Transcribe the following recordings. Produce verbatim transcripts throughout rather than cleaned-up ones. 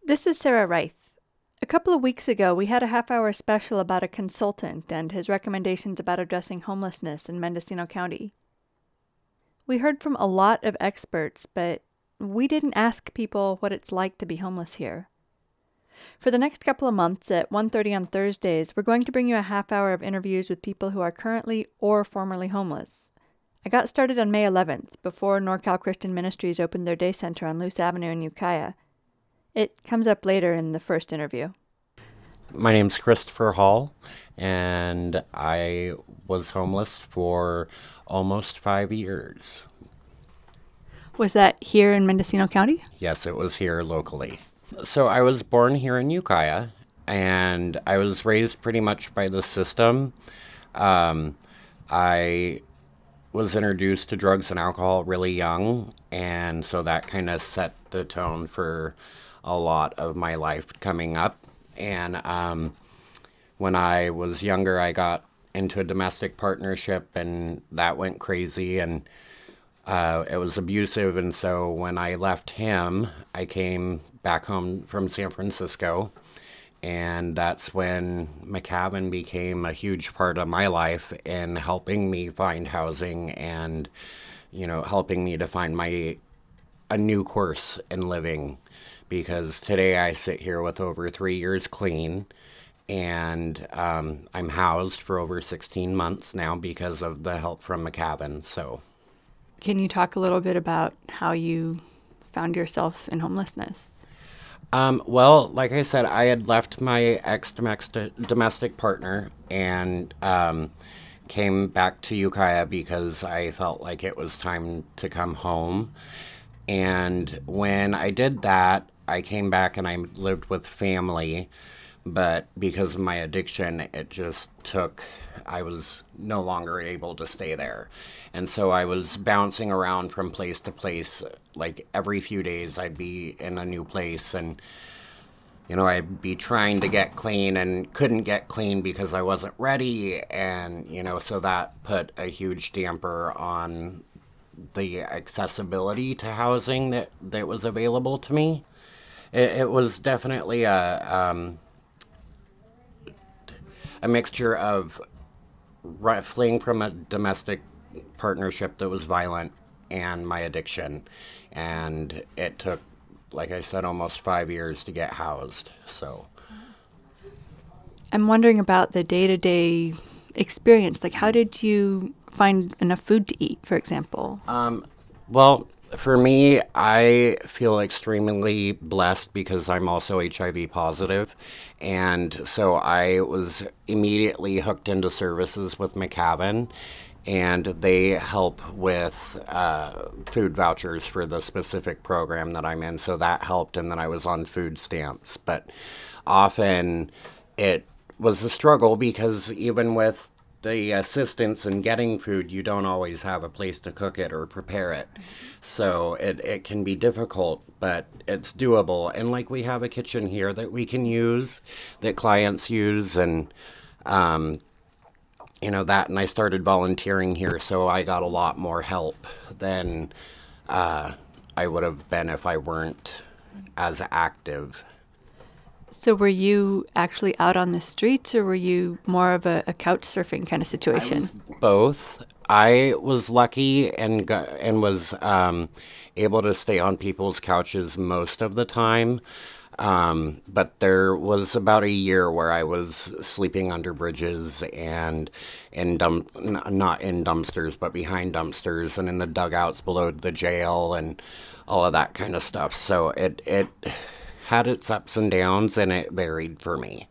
This is Sarah Reith. A couple of weeks ago, we had a half-hour special about a consultant and his recommendations about addressing homelessness in Mendocino County. We heard from a lot of experts, but we didn't ask people what it's like to be homeless here. For the next couple of months at one thirty on Thursdays, we're going to bring you a half hour of interviews with people who are currently or formerly homeless. I got started on May eleventh, before NorCal Christian Ministries opened their day center on Luce Avenue in Ukiah. It comes up later in the first interview. My name's Christopher Hall, and I was homeless for almost five years. Was that here in Mendocino County? Yes, it was here locally. So I was born here in Ukiah, and I was raised pretty much by the system. Um, I was introduced to drugs and alcohol really young, and so that kind of set the tone for a lot of my life coming up. And um, when I was younger, I got into a domestic partnership, and that went crazy, and uh, it was abusive. And so when I left him, I came back home from San Francisco, and that's when McCavan became a huge part of my life in helping me find housing and, you know, helping me to find my a new course in living. Because today I sit here with over three years clean, and um, I'm housed for over sixteen months now because of the help from McCavan. So, Can you talk a little bit about how you found yourself in homelessness? um, well, like I said, I had left my ex-domestic partner and um, came back to Ukiah because I felt like it was time to come home. And when I did that, I came back and I lived with family, but because of my addiction, it just took, I was no longer able to stay there. And so I was bouncing around from place to place. Like every few days I'd be in a new place, and, you know, I'd be trying to get clean and couldn't get clean because I wasn't ready. And, you know, so that put a huge damper on the accessibility to housing that, that was available to me. It, it was definitely a um, a mixture of fleeing from a domestic partnership that was violent and my addiction. And it took, like I said, almost five years to get housed. So I'm wondering about the day-to-day experience. Like, how did you find enough food to eat, for example? Um, well, for me, I feel extremely blessed because I'm also H I V positive. And so I was immediately hooked into services with McCavan, and they help with uh, food vouchers for the specific program that I'm in. So that helped, and then I was on food stamps. But often it was a struggle because even with the assistance in getting food, you don't always have a place to cook it or prepare it. So it, it can be difficult, but it's doable. And like we have a kitchen here that we can use, that clients use, and um, you know that. And I started volunteering here, so I got a lot more help than uh, I would have been if I weren't as active. So were you actually out on the streets, or were you more of a, a couch surfing kind of situation? I was both. I was lucky and got, and was um, able to stay on people's couches most of the time. Um, but there was about a year where I was sleeping under bridges and in dump, n- not in dumpsters, but behind dumpsters and in the dugouts below the jail and all of that kind of stuff. So it it had its ups and downs, and it varied for me.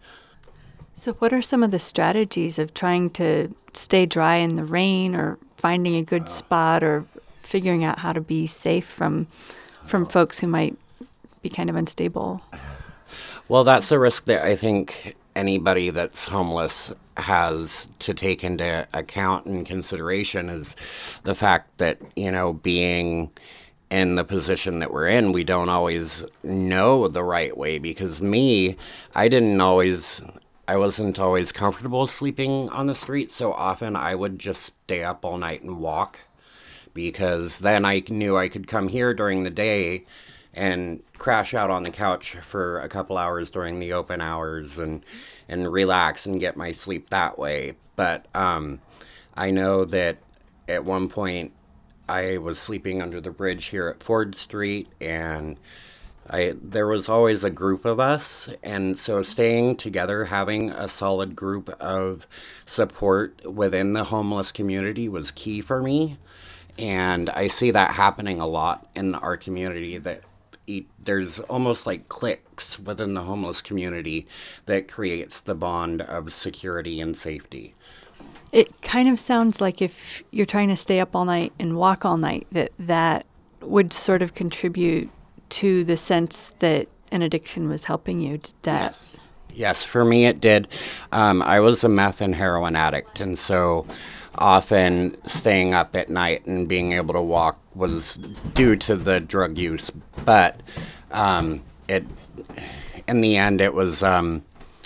So what are some of the strategies of trying to stay dry in the rain, or finding a good spot, or figuring out how to be safe from from folks who might be kind of unstable? Well, that's a risk that I think anybody that's homeless has to take into account and consideration, is the fact that, you know, being in the position that we're in, we don't always know the right way. Because me, I didn't always, I wasn't always comfortable sleeping on the street, so often I would just stay up all night and walk, because then I knew I could come here during the day and crash out on the couch for a couple hours during the open hours and and relax and get my sleep that way. But um, I know that at one point I was sleeping under the bridge here at Ford Street, and I there was always a group of us, and so staying together, having a solid group of support within the homeless community was key for me. And I see that happening a lot in our community, that e- there's almost like cliques within the homeless community that creates the bond of security and safety. It kind of sounds like if you're trying to stay up all night and walk all night, that that would sort of contribute to the sense that an addiction was helping you. Did that? Yes. Yes, for me it did. Um, I was a meth and heroin addict, and so often staying up at night and being able to walk was due to the drug use. But um, it, in the end, it was um,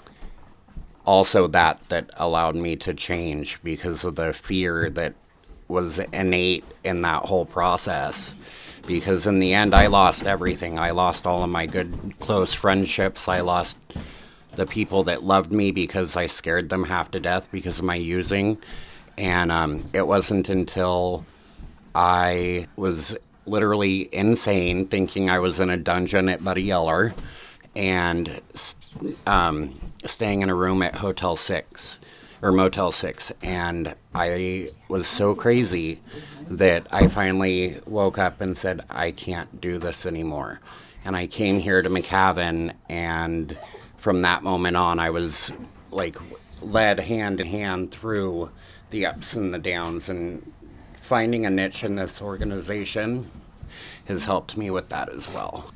also that that allowed me to change, because of the fear that was innate in that whole process. Because in the end, I lost everything. I lost all of my good, close friendships. I lost the people that loved me because I scared them half to death because of my using. And um, it wasn't until I was literally insane, thinking I was in a dungeon at Buddy Yeller, and um, staying in a room at Hotel Six, or Motel Six, and I was so crazy that I finally woke up and said, I can't do this anymore. And I came here to McCavan, and from that moment on, I was like led hand in hand through the ups and the downs, and finding a niche in this organization has helped me with that as well.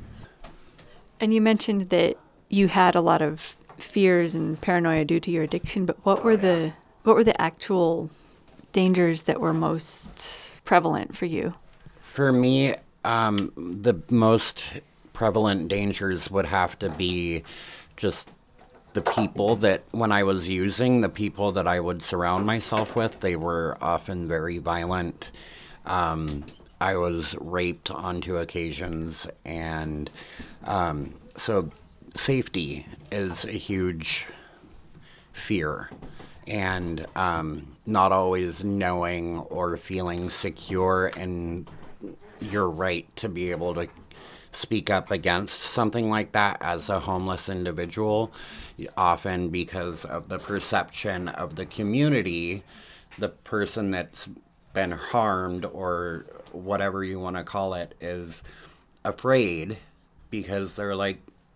And you mentioned that you had a lot of fears and paranoia due to your addiction, but what were the what were the actual dangers that were most prevalent for you? For me, um, the most prevalent dangers would have to be just the people that, when I was using, the people that I would surround myself with, they were often very violent. Um, I was raped on two occasions, and um, so safety is a huge fear, and um, not always knowing or feeling secure in your right to be able to speak up against something like that as a homeless individual, often because of the perception of the community. The person that's been harmed, or whatever you want to call it, is afraid, because they're like,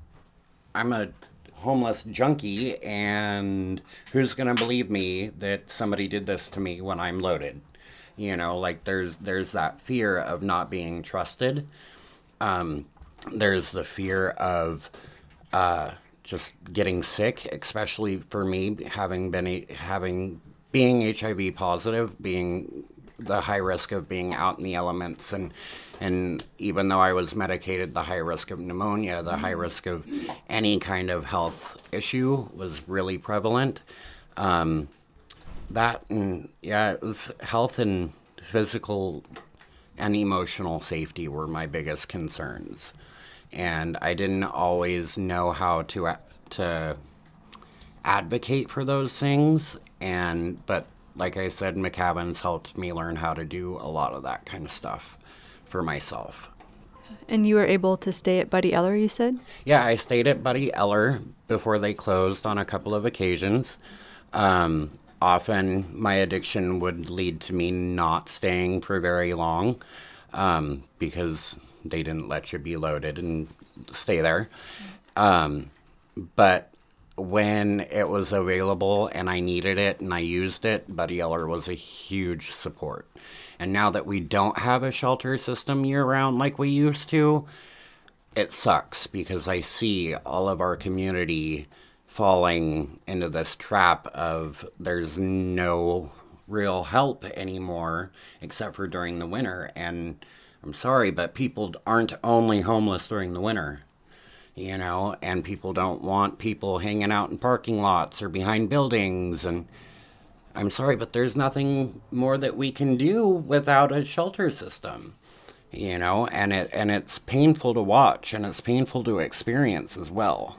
I'm a homeless junkie, and who's going to believe me that somebody did this to me when I'm loaded? You know, like there's there's that fear of not being trusted. Um, there's the fear of uh, just getting sick, especially for me, having been having being H I V positive, being the high risk of being out in the elements, and and even though I was medicated, the high risk of pneumonia, the high risk of any kind of health issue was really prevalent. Um, that and yeah, it was health and physical and emotional safety were my biggest concerns, and I didn't always know how to to advocate for those things. And but like I said, McCavan's helped me learn how to do a lot of that kind of stuff for myself. And you were able to stay at Buddy Eller, you said? Yeah, I stayed at Buddy Eller before they closed on a couple of occasions. Um, often my addiction would lead to me not staying for very long, um, because they didn't let you be loaded and stay there. Um, but when it was available and I needed it and I used it, Buddy Eller was a huge support. And now that we don't have a shelter system year-round like we used to, it sucks, because I see all of our community falling into this trap of there's no real help anymore except for during the winter. And I'm sorry, but people aren't only homeless during the winter, you know, and people don't want people hanging out in parking lots or behind buildings. And I'm sorry, but there's nothing more that we can do without a shelter system. you know, and it and it's painful to watch and it's painful to experience as well.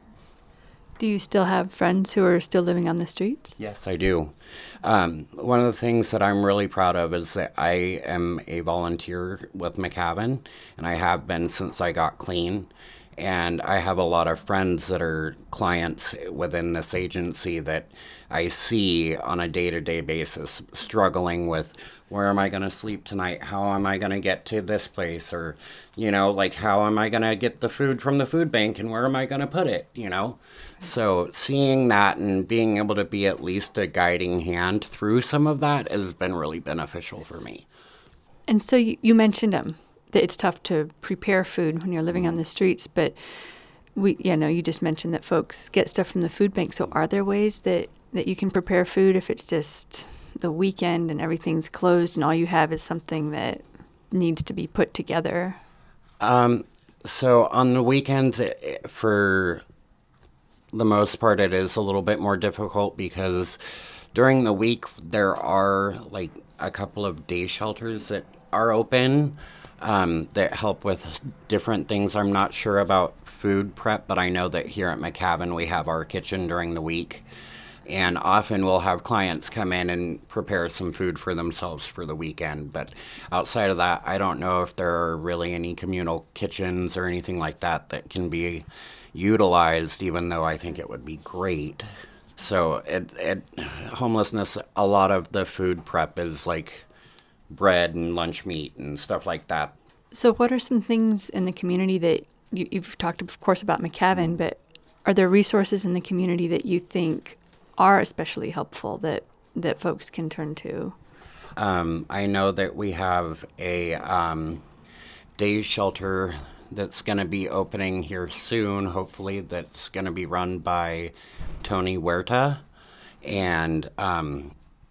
Do you still have friends who are still living on the streets? Yes, I do. Um, one of the things that I'm really proud of is that I am a volunteer with McCavan, and I have been since I got clean. And I have a lot of friends that are clients within this agency that I see on a day-to-day basis struggling with, where am I going to sleep tonight? How am I going to get to this place? Or, you know, like, how am I going to get the food from the food bank and where am I going to put it, you know? So seeing that and being able to be at least a guiding hand through some of that has been really beneficial for me. And so you, you mentioned them. That it's tough to prepare food when you're living on the streets, but we, you know, you just mentioned that folks get stuff from the food bank. So are there ways that, that you can prepare food if it's just the weekend and everything's closed and all you have is something that needs to be put together? Um, so on the weekends, it, for the most part, it is a little bit more difficult because during the week there are like a couple of day shelters that are open. Um, that help with different things. I'm not sure about food prep, but I know that here at McCavan we have our kitchen during the week. And often we'll have clients come in and prepare some food for themselves for the weekend. But outside of that, I don't know if there are really any communal kitchens or anything like that that can be utilized, even though I think it would be great. So it, it, homelessness, a lot of the food prep is like bread and lunch meat and stuff like that. So what are some things in the community that you, you've talked, of course, about McCavan, but are there resources in the community that you think are especially helpful that, that folks can turn to? Um, I know that we have a um, day shelter that's going to be opening here soon, hopefully, that's going to be run by Tony Huerta. And um,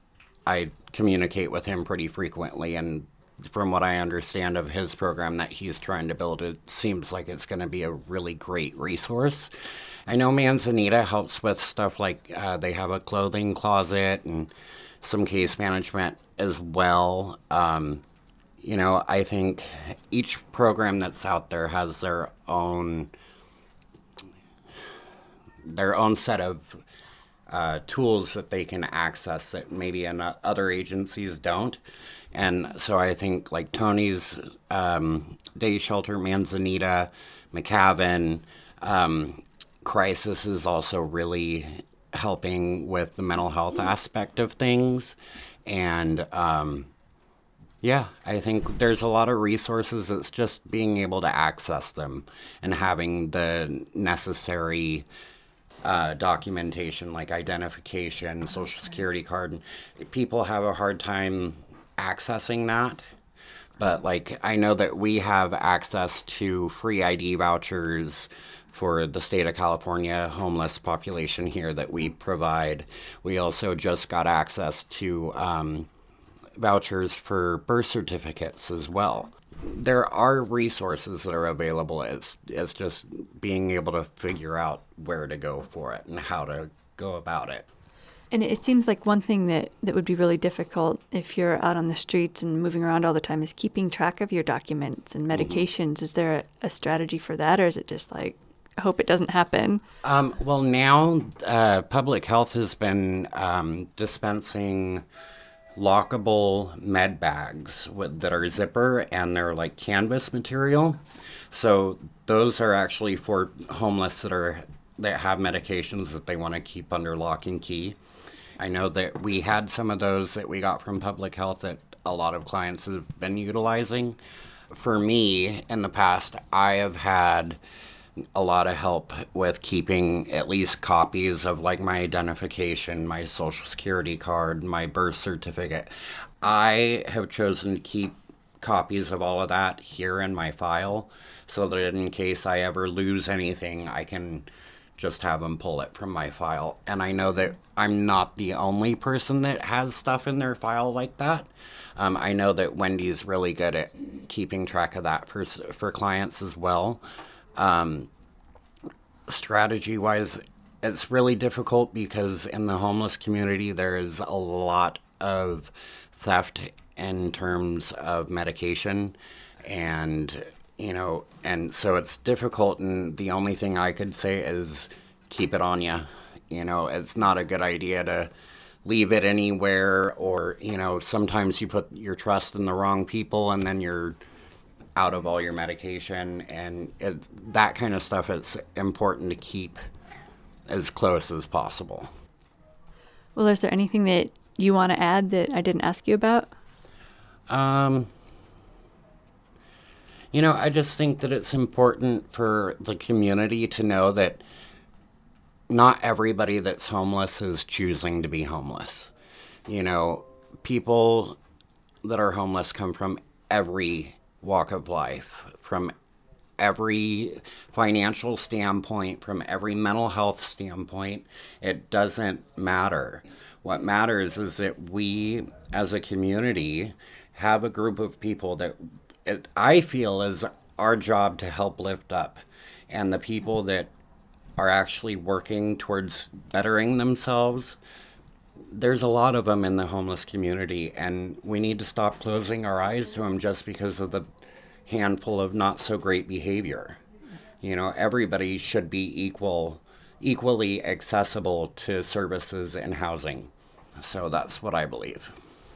I communicate with him pretty frequently, and from what I understand of his program that he's trying to build, it seems like it's going to be a really great resource. I know Manzanita helps with stuff like uh, they have a clothing closet and some case management as well. Um, you know, I think each program that's out there has their own their own set of Uh, tools that they can access that maybe in, uh, other agencies don't. And so I think like Tony's um, day shelter, Manzanita, McCavan, um, Crisis is also really helping with the mental health aspect of things. And um, yeah, I think there's a lot of resources. It's just being able to access them and having the necessary Uh, documentation like identification, social security card. People have a hard time accessing that. But like I know that we have access to free I D vouchers for the state of California homeless population here that we provide. We also just got access to um, vouchers for birth certificates as well. There are resources that are available. It's, it's just being able to figure out where to go for it and how to go about it. And it seems like one thing that, that would be really difficult if you're out on the streets and moving around all the time is keeping track of your documents and medications. Mm-hmm. Is there a, a strategy for that, or is it just like, I hope it doesn't happen? Um, well, now uh, public health has been um, dispensing lockable med bags with, that are zipper, and they're like canvas material. So those are actually for homeless that are that have medications that they want to keep under lock and key. I know that we had some of those that we got from public health that a lot of clients have been utilizing. For me, in the past, I have had a lot of help with keeping at least copies of like my identification, my social security card, my birth certificate. I have chosen to keep copies of all of that here in my file so that in case I ever lose anything, I can just have them pull it from my file. And I know that I'm not the only person that has stuff in their file like that. Um, I know that Wendy's really good at keeping track of that for for clients as well. Um, strategy-wise, it's really difficult because in the homeless community there is a lot of theft in terms of medication. And, you know, and so it's difficult, and the only thing I could say is keep it on you. You know, it's not a good idea to leave it anywhere, or, you know, sometimes you put your trust in the wrong people and then you're out of all your medication, and it, that kind of stuff, it's important to keep as close as possible. Well, is there anything that you want to add that I didn't ask you about? Um, you know, I just think that it's important for the community to know that not everybody that's homeless is choosing to be homeless. You know, people that are homeless come from every walk of life, from every financial standpoint, from every mental health standpoint. It doesn't matter. What matters is that we, as a community, have a group of people that it, I feel is our job to help lift up. And the people that are actually working towards bettering themselves, there's a lot of them in the homeless community, and we need to stop closing our eyes to them just because of the handful of not so great behavior. You know, everybody should be equal, equally accessible to services and housing. So that's what I believe.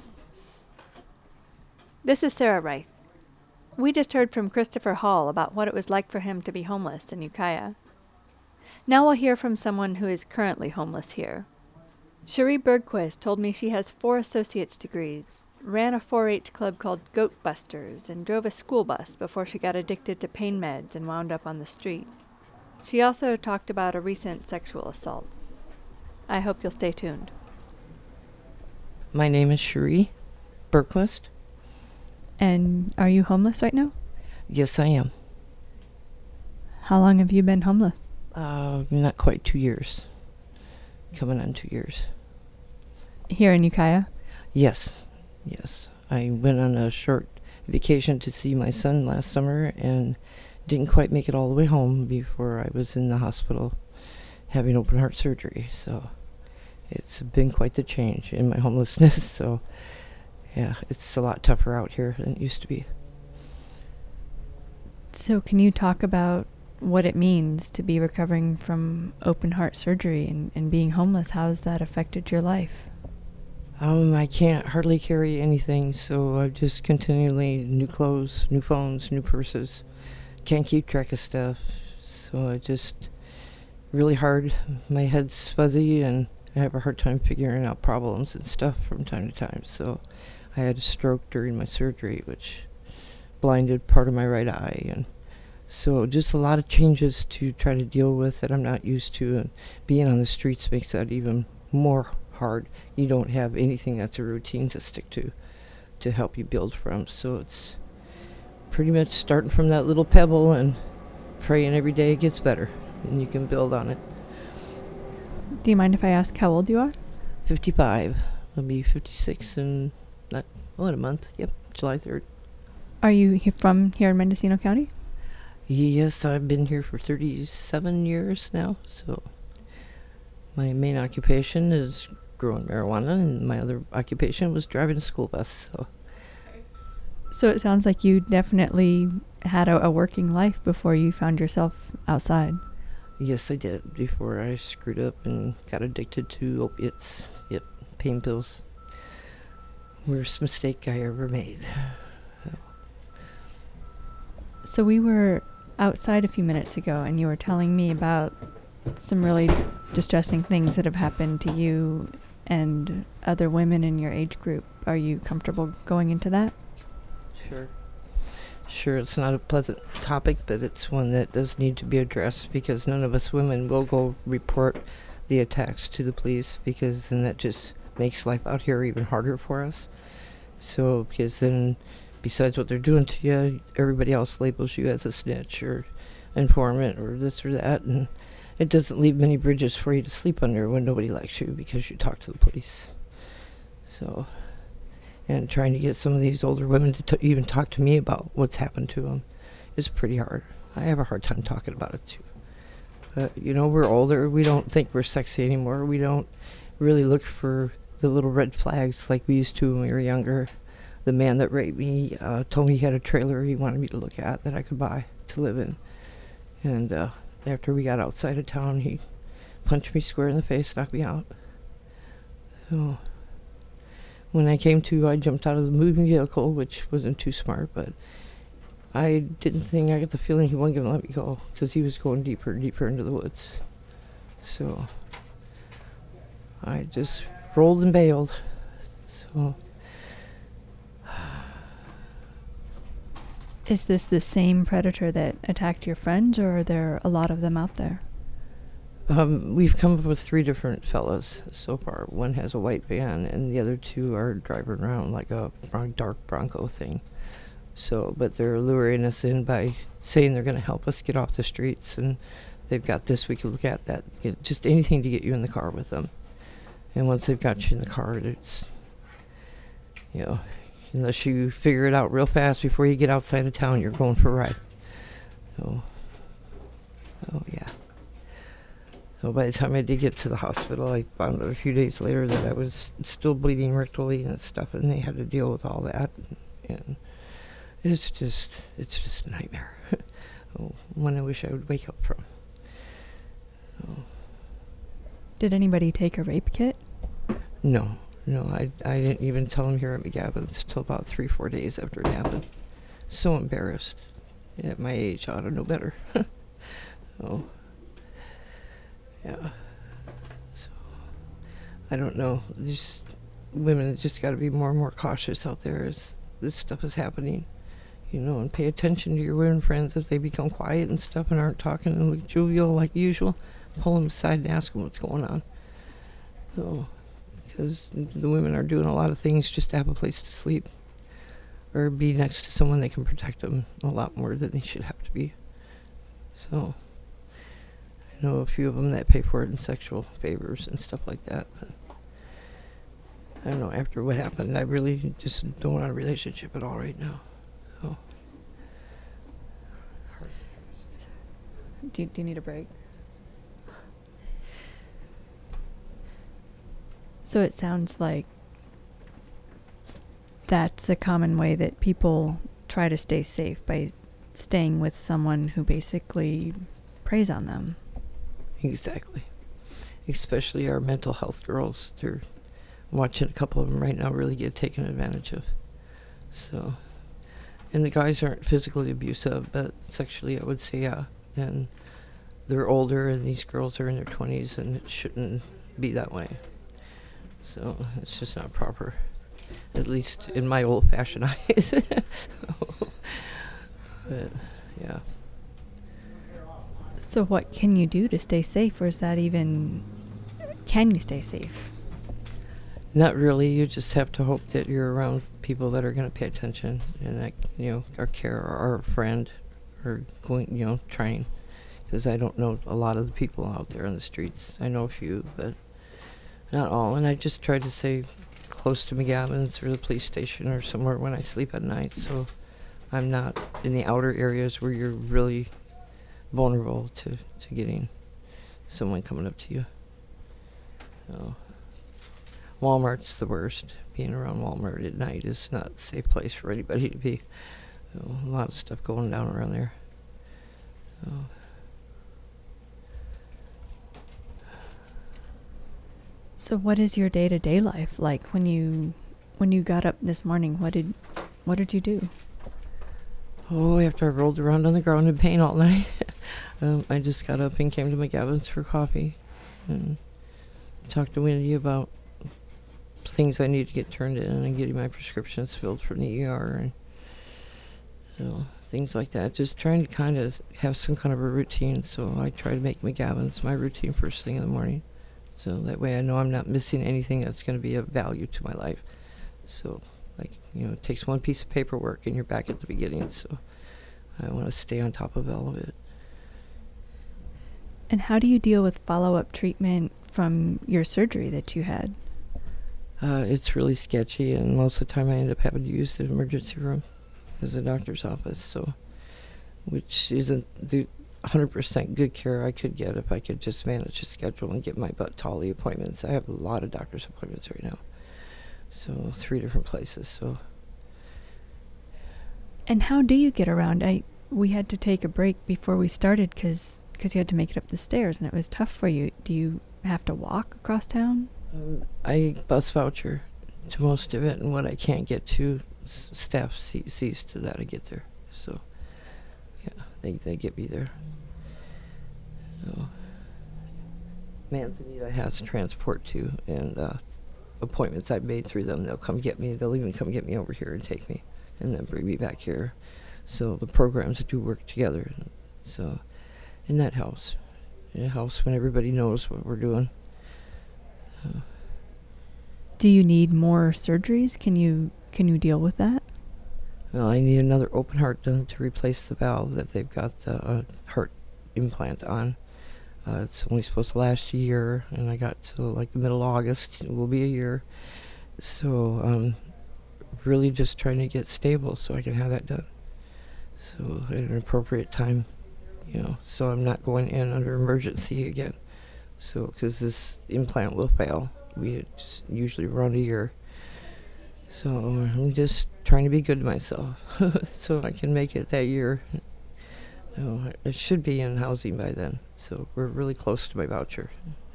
This is Sarah Reith. We just heard from Christopher Hall about what it was like for him to be homeless in Ukiah. Now we'll hear from someone who is currently homeless here. Cherie Bergquist told me she has four associate's degrees, ran a four H club called Goat Busters, and drove a school bus before she got addicted to pain meds and wound up on the street. She also talked about a recent sexual assault. I hope you'll stay tuned. My name is Cherie Bergquist. And are you homeless right now? Yes, I am. How long have you been homeless? Uh, not quite two years. Coming on two years. Here in Ukiah? Yes, yes. I went on a short vacation to see my son last summer and didn't quite make it all the way home before I was in the hospital having open heart surgery. So it's been quite the change in my homelessness. So yeah, it's a lot tougher out here than it used to be. So can you talk about what it means to be recovering from open heart surgery and, and being homeless? How has that affected your life? Um, I can't hardly carry anything, so I just continually new clothes, new phones, new purses. Can't keep track of stuff, so I just really hard. My head's fuzzy, and I have a hard time figuring out problems and stuff from time to time. So I had a stroke during my surgery, which blinded part of my right eye, and so just a lot of changes to try to deal with that I'm not used to, and being on the streets makes that even more hard. You don't have anything that's a routine to stick to to help you build from. So it's pretty much starting from that little pebble and praying every day it gets better and you can build on it. Do you mind if I ask how old you are? fifty-five. I'll be fifty-six in not well in a month. Yep, July third. Are you he- from here in Mendocino County? Yes, I've been here for thirty-seven years now. So my main occupation is growing marijuana, and my other occupation was driving a school bus. So, so it sounds like you definitely had a, a working life before you found yourself outside. Yes, I did, before I screwed up and got addicted to opiates. Yep, pain pills. Worst mistake I ever made. So we were outside a few minutes ago, and you were telling me about some really distressing things that have happened to you and other women in your age group. Are you comfortable going into that? Sure. Sure, it's not a pleasant topic, but it's one that does need to be addressed, because none of us women will go report the attacks to the police, because then that just makes life out here even harder for us. So, because then, besides what they're doing to you, everybody else labels you as a snitch or informant or this or that, and it doesn't leave many bridges for you to sleep under when nobody likes you because you talk to the police. So, and trying to get some of these older women to t- even talk to me about what's happened to them is pretty hard. I have a hard time talking about it too. But, you know, we're older. We don't think we're sexy anymore. We don't really look for the little red flags like we used to when we were younger. the man that raped me uh, told me he had a trailer he wanted me to look at that I could buy to live in. And uh, after we got outside of town, he punched me square in the face, knocked me out. So when I came to, I jumped out of the moving vehicle, which wasn't too smart, but I didn't think, I got the feeling he wasn't going to let me go because he was going deeper and deeper into the woods. So I just rolled and bailed. So is this the same predator that attacked your friends, or are there a lot of them out there? Um, we've come up with three different fellas so far. One has a white van, and the other two are driving around like a bron- dark Bronco thing. So, but they're luring us in by saying they're going to help us get off the streets, and they've got this, we can look at that, you know, just anything to get you in the car with them. And once they've got you in the car, it's, you know, unless you figure it out real fast before you get outside of town, you're going for a ride. So, oh yeah. So by the time I did get to the hospital, I found out a few days later that I was still bleeding rectally and stuff, and they had to deal with all that. And it's just, it's just a nightmare. Oh, one I wish I would wake up from. Oh. Did anybody take a rape kit? No, no, I, I didn't even tell him here at McGavin's till about three, four days after it happened. So embarrassed. At my age, I ought to know better. Oh. Yeah. So, I don't know. These women have just got to be more and more cautious out there as this stuff is happening, you know, and pay attention to your women friends if they become quiet and stuff and aren't talking and look jovial like usual. Pull them aside and ask them what's going on. So, because the women are doing a lot of things just to have a place to sleep or be next to someone that can protect them a lot more than they should have to be. So, I know a few of them that pay for it in sexual favors and stuff like that. But I don't know, after what happened, I really just don't want a relationship at all right now. So. Do, do you need a break? So it sounds like that's a common way that people try to stay safe, by staying with someone who basically preys on them. Exactly. Especially our mental health girls. They're watching a couple of them right now really get taken advantage of. So, and the guys aren't physically abusive, but sexually I would say yeah. And they're older, and these girls are in their twenties, and it shouldn't be that way. So it's just not proper, at least in my old-fashioned eyes. So, but, yeah. So what can you do to stay safe, or is that even, can you stay safe? Not really. You just have to hope that you're around people that are going to pay attention and that, you know, are care or are a friend or going, you know, trying. Because I don't know a lot of the people out there on the streets. I know a few, but not all. And I just try to stay close to McGavin's or the police station or somewhere when I sleep at night, so I'm not in the outer areas where you're really vulnerable to, to getting someone coming up to you. So, Walmart's the worst. Being around Walmart at night is not a safe place for anybody to be. So, a lot of stuff going down around there. So. So what is your day-to-day life like when you when you got up this morning? What did what did you do? Oh, after I rolled around on the ground in pain all night, um, I just got up and came to McGavin's for coffee and talked to Wendy about things I need to get turned in and getting my prescriptions filled from the E R and you know, things like that. Just trying to kind of have some kind of a routine. So I try to make McGavin's my routine first thing in the morning. So that way I know I'm not missing anything that's going to be of value to my life. So, like, you know, it takes one piece of paperwork and you're back at the beginning. So I want to stay on top of all of it. And how do you deal with follow-up treatment from your surgery that you had? Uh, it's really sketchy, and most of the time I end up having to use the emergency room as a doctor's office. So, which isn't the one hundred percent good care I could get if I could just manage a schedule and get my butt to all the appointments. I have a lot of doctor's appointments right now. So three different places. So And how do you get around? I we had to take a break before we started because you had to make it up the stairs, and it was tough for you. Do you have to walk across town? Um, I bus voucher to most of it, and what I can't get to, s- staff see, sees to that I get there. So, yeah, they they get me there. So, Manzanita has transport too, and uh, appointments I've made through them. They'll come get me. They'll even come get me over here and take me, and then bring me back here. So the programs do work together. So, and that helps. It helps when everybody knows what we're doing. So. Do you need more surgeries? Can you can you deal with that? Well, I need another open heart done to replace the valve that they've got the uh, heart implant on. Uh, it's only supposed to last a year, and I got to like the middle of August. It will be a year. So, um, really just trying to get stable so I can have that done. So, at an appropriate time, you know, so I'm not going in under emergency again. So, because this implant will fail. We just usually run a year. So, I'm just trying to be good to myself so I can make it that year. So, I should be in housing by then. So we're really close to my voucher.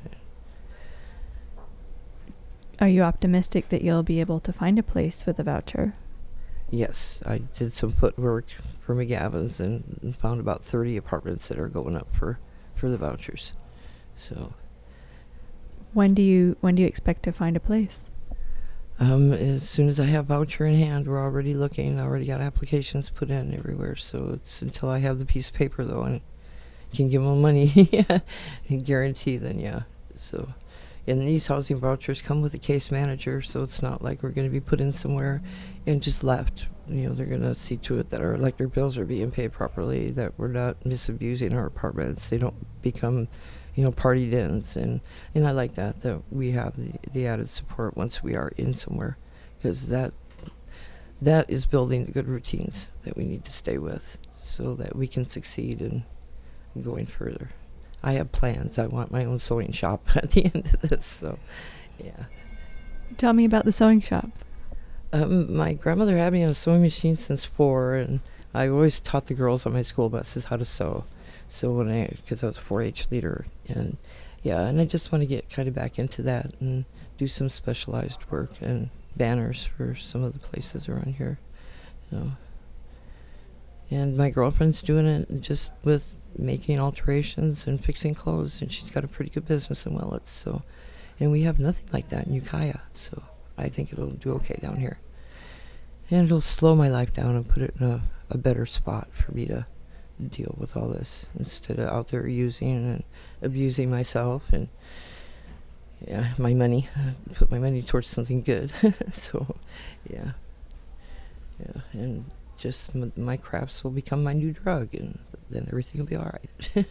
Are you optimistic that you'll be able to find a place with a voucher? Yes, I did some footwork for McGavin's and, and found about thirty apartments that are going up for, for the vouchers. So when do you when do you expect to find a place? Um, as soon as I have voucher in hand, we're already looking. I already got applications put in everywhere. So it's until I have the piece of paper though and can give them money and guarantee, then yeah. So, and these housing vouchers come with a case manager, so it's not like we're going to be put in somewhere and just left. You know, they're going to see to it that our electric bills are being paid properly, that we're not misabusing our apartments. They don't become, you know, party dens, and and I like that that we have the the added support once we are in somewhere, because that that is building the good routines that we need to stay with, so that we can succeed in going further. I have plans. I want my own sewing shop at the end of this, so yeah. Tell me about the sewing shop. Um, my grandmother had me on a sewing machine since four, and I always taught the girls on my school buses how to sew. So when I, because I was a four H leader, and yeah, and I just want to get kind of back into that and do some specialized work and banners for some of the places around here. So, and my girlfriend's doing it just with making alterations and fixing clothes, and she's got a pretty good business in Willits. So, and we have nothing like that in Ukiah, so I think it'll do okay down here. And it'll slow my life down and put it in a, a better spot for me to deal with all this, instead of out there using and abusing myself and yeah, my money, uh, put my money towards something good. So, yeah, yeah, and just m- my crafts will become my new drug, and then everything will be all right.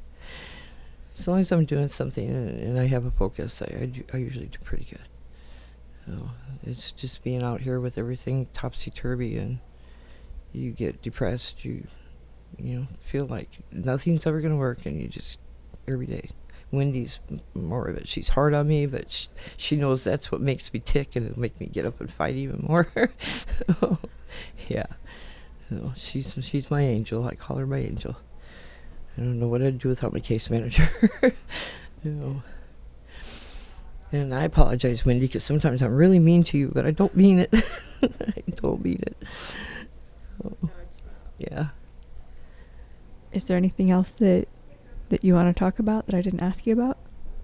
As long as I'm doing something and, and I have a focus, I, I, do, I usually do pretty good. So it's just being out here with everything topsy-turvy, and you get depressed, you you know, feel like nothing's ever going to work, and you just, every day. Wendy's m- more of it. She's hard on me, but sh- she knows that's what makes me tick, and it'll make me get up and fight even more. So, yeah. So she's she's my angel. I call her my angel. I don't know what I'd do without my case manager. You know. And I apologize, Wendy, because sometimes I'm really mean to you, but I don't mean it. I don't mean it. So, yeah. Is there anything else that that you want to talk about that I didn't ask you about?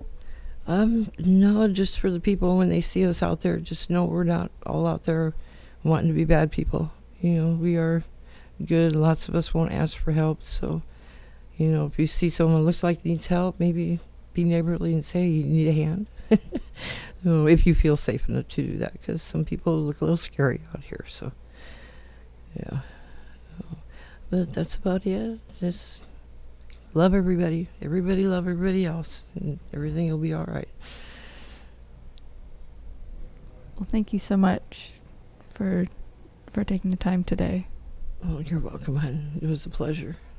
Um, no, just for the people when they see us out there, just know we're not all out there wanting to be bad people. You know, we are good. Lots of us won't ask for help. So, you know, if you see someone looks like needs help, maybe be neighborly and say you need a hand. You know, if you feel safe enough to do that, because some people look a little scary out here. So, yeah. So, but that's about it. Just love everybody. Everybody love everybody else, and everything will be all right. Well, thank you so much for for taking the time today. Oh, you're welcome, hon. It was a pleasure.